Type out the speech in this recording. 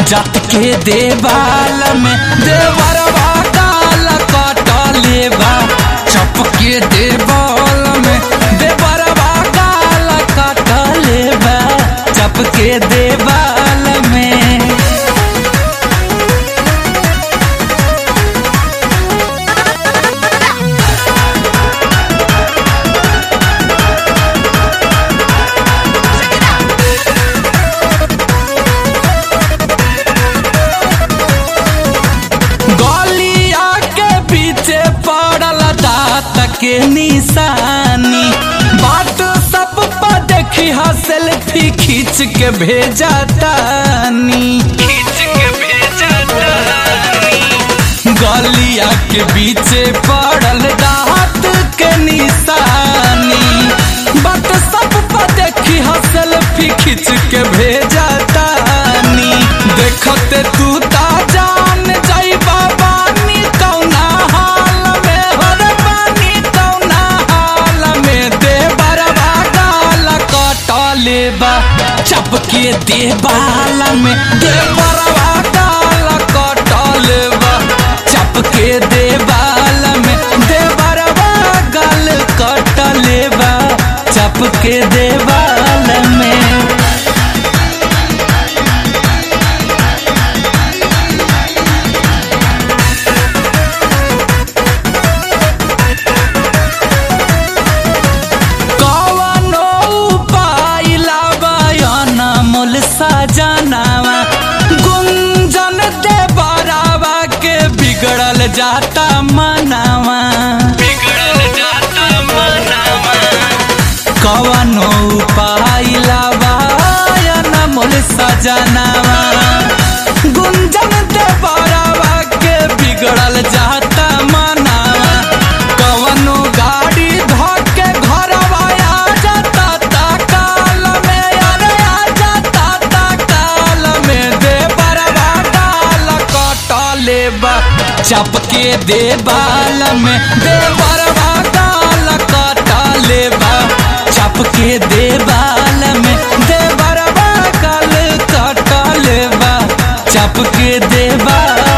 जात के देवाल में देवरवा गाल कटले बा। चप के देवाल में देवरवा गाल कटले बा। चप के देवाल में के निशानी बात सब पर देखी सेल्फी खींच के भेजा तानी। गलिया के बीचे पड़ल दांत के निशानी बात सब पर देखी सेल्फी खींच के भेजा तानी। देखते तू ता जान जाई बाबा नी कौना हाल में हर पानी कौना हाल में देवरवा गाल कटले बा। चप के देवाल में देवरवा गाल कटले बा। चप के देवाल में देवरवा गाल कटले बा। चप के देवाल में सजनावा गुंजन देवरवा के बिगड़ल जाता मनावा। कवनो उपाय लावा अनमोल सजनावा गुंजन देवरवा के बिगड़ल जाता मनावा। कवनो गाड़ी धोके घरवा आ जाता काल में अरे आ जाता काल में देवरवा गाल कटले बा। चप के देवाल में देवरवा गाल कटले बा। चप के देवाल में देवरवा गाल कटले बा। चप के देवाल